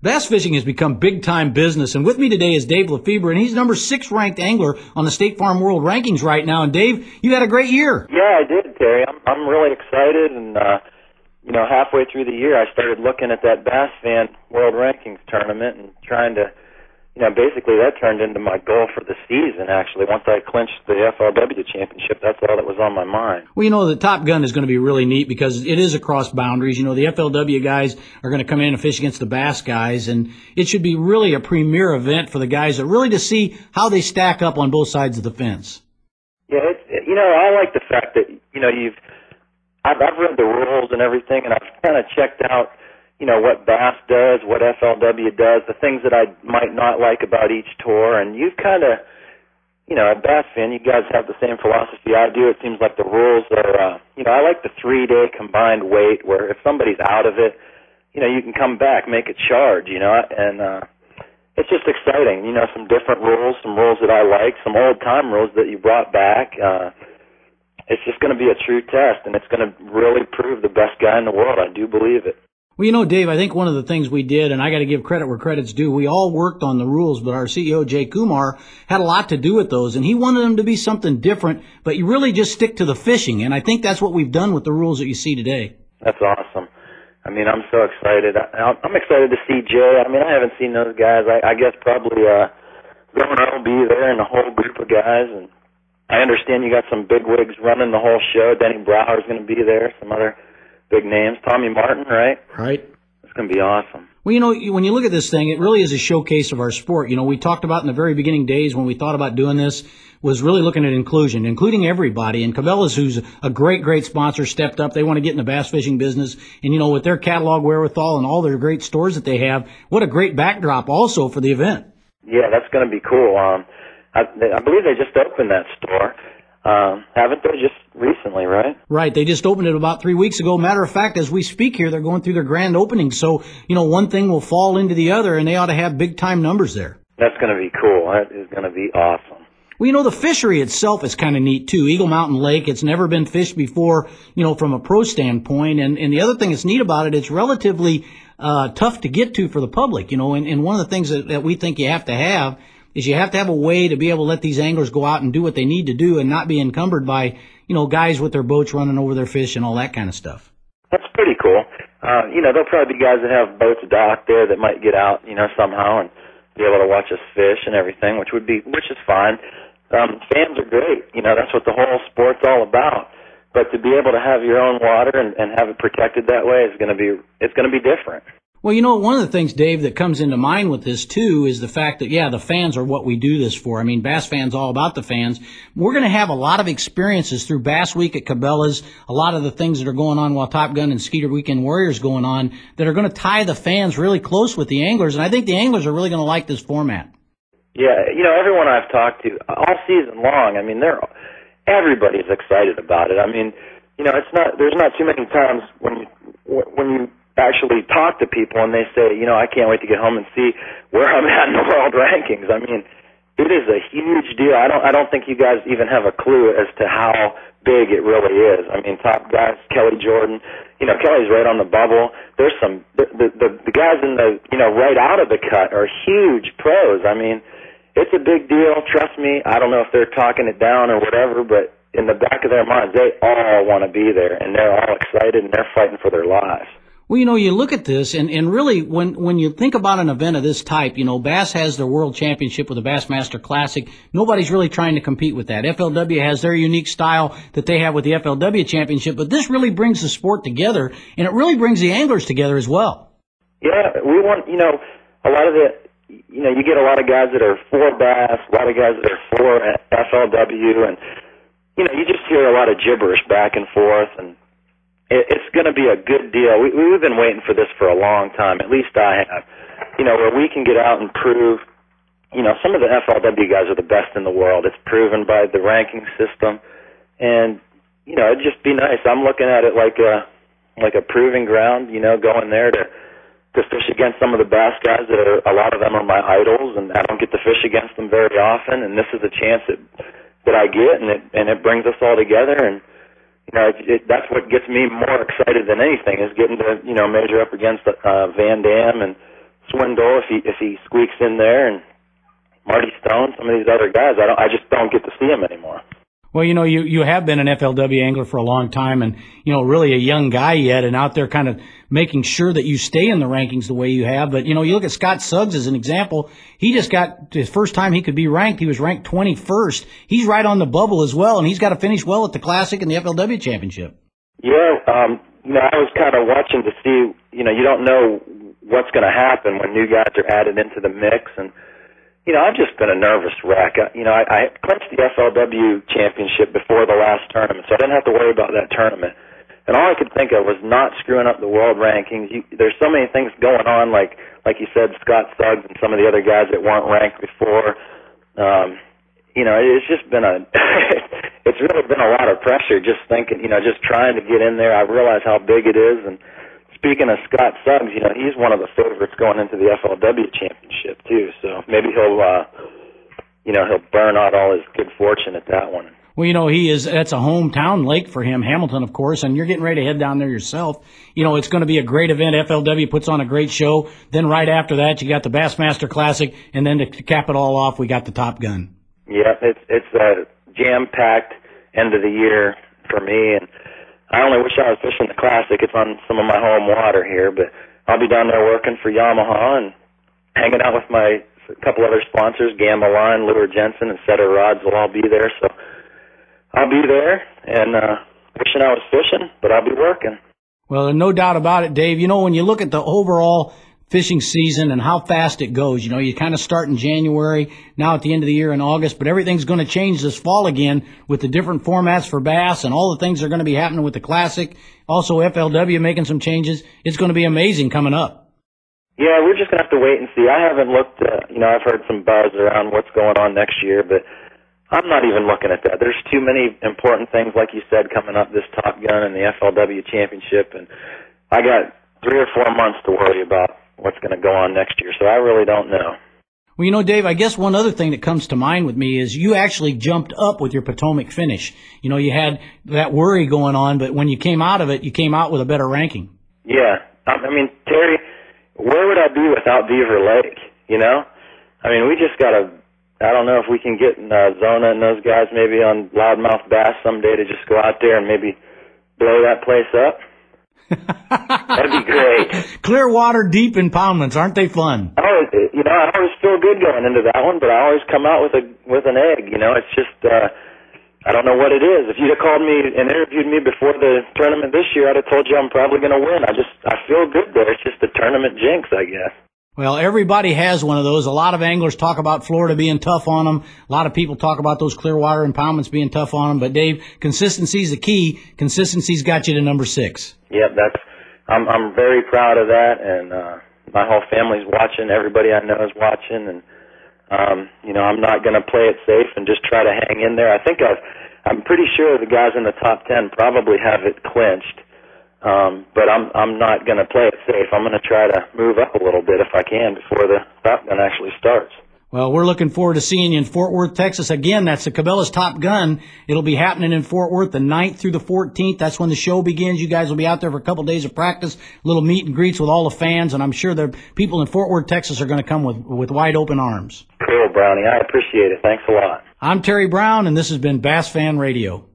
Bass fishing has become big-time business, and with me today is Dave Lefebvre, and he's number 6 ranked angler on the State Farm World Rankings right now. And Dave, you had a great year. Yeah, I did, Terry. I'm really excited, and halfway through the year, I started looking at that Bass Fan World Rankings tournament and trying to, basically that turned into my goal for the season. Actually, once I clinched the FLW championship, that's all that was on my mind. Well, the Top Gun is going to be really neat because it is across boundaries. The FLW guys are going to come in and fish against the Bass guys, and it should be really a premier event for the guys to see how they stack up on both sides of the fence. Yeah, I like the fact that I've read the rules and everything, and I've kind of checked out, what Bass does, what FLW does, the things that I might not like about each tour, and you've kind of, at Bass Fan, you guys have the same philosophy I do. It seems like the rules are, I like the 3-day combined wait where if somebody's out of it, you can come back, make a charge, and it's just exciting, some different rules, some rules that I like, some old-time rules that you brought back. It's just going to be a true test, and it's going to really prove the best guy in the world. I do believe it. Well, Dave, I think one of the things we did, and I got to give credit where credit's due, we all worked on the rules, but our CEO, Jay Kumar, had a lot to do with those, and he wanted them to be something different, but you really just stick to the fishing, and I think that's what we've done with the rules that you see today. That's awesome. I'm so excited. I'm excited to see Jay. I haven't seen those guys. I guess probably Governor will be there and a whole group of guys, and I understand you got some big wigs running the whole show. Denny Brower's going to be there, some other big names. Tommy Martin, right? Right. It's going to be awesome. Well, when you look at this thing, it really is a showcase of our sport. We talked about in the very beginning days when we thought about doing this was really looking at inclusion, including everybody. And Cabela's, who's a great, great sponsor, stepped up. They want to get in the bass fishing business. And, with their catalog wherewithal and all their great stores that they have, what a great backdrop also for the event. Yeah, that's going to be cool. I believe they just opened that store. Haven't they, just recently, right? Right. They just opened it about 3 weeks ago. Matter of fact, as we speak here, they're going through their grand opening. So, one thing will fall into the other, and they ought to have big-time numbers there. That's going to be cool. That is going to be awesome. Well, the fishery itself is kind of neat, too. Eagle Mountain Lake, it's never been fished before, from a pro standpoint. And the other thing that's neat about it, it's relatively tough to get to for the public, and one of the things that we think you have to have is you have to have a way to be able to let these anglers go out and do what they need to do and not be encumbered by, guys with their boats running over their fish and all that kind of stuff. That's pretty cool. There'll probably be guys that have boats docked there that might get out, somehow and be able to watch us fish and everything, which is fine. Fans are great. That's what the whole sport's all about. But to be able to have your own water and have it protected that way it's going to be different. Well, one of the things, Dave, that comes into mind with this, too, is the fact that, the fans are what we do this for. Bass Fan's all about the fans. We're going to have a lot of experiences through Bass Week at Cabela's, a lot of the things that are going on while Top Gun and Skeeter Weekend Warriors going on that are going to tie the fans really close with the anglers, and I think the anglers are really going to like this format. Yeah, everyone I've talked to all season long, everybody's excited about it. There's not too many times when you actually talk to people and they say, I can't wait to get home and see where I'm at in the world rankings. It is a huge deal. I don't think you guys even have a clue as to how big it really is. Top guys, Kelly Jordan, Kelly's right on the bubble. There's the guys in the, right out of the cut are huge pros. It's a big deal. Trust me. I don't know if they're talking it down or whatever, but in the back of their minds, they all want to be there and they're all excited and they're fighting for their lives. Well, you look at this, and really, when you think about an event of this type, Bass has their World Championship with the Bassmaster Classic. Nobody's really trying to compete with that. FLW has their unique style that they have with the FLW Championship, but this really brings the sport together, and it really brings the anglers together as well. Yeah, we want, a lot of you get a lot of guys that are for Bass, a lot of guys that are for FLW, and, you just hear a lot of gibberish back and forth, and it's going to be a good deal. We've been waiting for this for a long time, at least I have, where we can get out and prove, some of the FLW guys are the best in the world. It's proven by the ranking system, and, it'd just be nice. I'm looking at it like a proving ground, going there to fish against some of the Bass guys a lot of them are my idols, and I don't get to fish against them very often, and this is a chance that I get, and it brings us all together, and that's what gets me more excited than anything is getting to, measure up against Van Dam and Swindle if he squeaks in there, and Marty Stone, some of these other guys. I just don't get to see them anymore. Well, you have been an FLW angler for a long time and, really a young guy yet and out there kind of making sure that you stay in the rankings the way you have. But, you look at Scott Suggs as an example. He just got his first time he could be ranked. He was ranked 21st. He's right on the bubble as well, and he's got to finish well at the Classic and the FLW Championship. Yeah, I was kind of watching to see, you don't know what's going to happen when new guys are added into the mix. And, I've just been a nervous wreck. I clinched the FLW championship before the last tournament, so I didn't have to worry about that tournament. And all I could think of was not screwing up the world rankings. There's so many things going on, like you said, Scott Suggs and some of the other guys that weren't ranked before. It's just been it's really been a lot of pressure just thinking, just trying to get in there. I realize how big it is. And speaking of Scott Suggs, he's one of the favorites going into the FLW championship too. So maybe he'll burn out all his good fortune at that one. Well, that's a hometown lake for him, Hamilton, of course, and you're getting ready to head down there yourself. It's going to be a great event. FLW puts on a great show. Then right after that, you got the Bassmaster Classic, and then to cap it all off, we got the Top Gun. Yeah, it's a jam-packed end of the year for me, and I only wish I was fishing the Classic. It's on some of my home water here, but I'll be down there working for Yamaha and hanging out with my couple other sponsors, Gamma Line, Lure Jensen, and Setter Rods will all be there. So I'll be there and wishing I was fishing, but I'll be working. Well, no doubt about it, Dave. When you look at the overall fishing season and how fast it goes, you kind of start in January, now at the end of the year in August, but everything's going to change this fall again with the different formats for bass and all the things that are going to be happening with the Classic. Also, FLW making some changes. It's going to be amazing coming up. Yeah, we're just going to have to wait and see. I haven't looked, I've heard some buzz around what's going on next year, but I'm not even looking at that. There's too many important things, like you said, coming up, this Top Gun and the FLW Championship, and I got 3 or 4 months to worry about what's going to go on next year, so I really don't know. Well, Dave, I guess one other thing that comes to mind with me is you actually jumped up with your Potomac finish. You had that worry going on, but when you came out of it, you came out with a better ranking. Yeah. Terry, where would I be without Beaver Lake, we just got to, I don't know if we can get Zona and those guys maybe on Loudmouth Bass someday to just go out there and maybe blow that place up. That'd be great. Clear water, deep impoundments, aren't they fun? I always feel good going into that one, but I always come out with an egg. It's just I don't know what it is. If you'd have called me and interviewed me before the tournament this year, I'd have told you I'm probably going to win. I feel good there. It's just a tournament jinx, I guess. Well, everybody has one of those. A lot of anglers talk about Florida being tough on them. A lot of people talk about those Clearwater impoundments being tough on them. But, Dave, consistency's the key. Consistency's got you to number 6. Yep, I'm very proud of that, and my whole family's watching. Everybody I know is watching, and I'm not going to play it safe and just try to hang in there. I'm pretty sure the guys in the top 10 probably have it clinched. But I'm not going to play it safe. I'm going to try to move up a little bit if I can before the Top Gun actually starts. Well, we're looking forward to seeing you in Fort Worth, Texas. Again, that's the Cabela's Top Gun. It'll be happening in Fort Worth the 9th through the 14th. That's when the show begins. You guys will be out there for a couple of days of practice, little meet and greets with all the fans, and I'm sure the people in Fort Worth, Texas are going to come with wide open arms. Cool, Brownie. I appreciate it. Thanks a lot. I'm Terry Brown, and this has been Bass Fan Radio.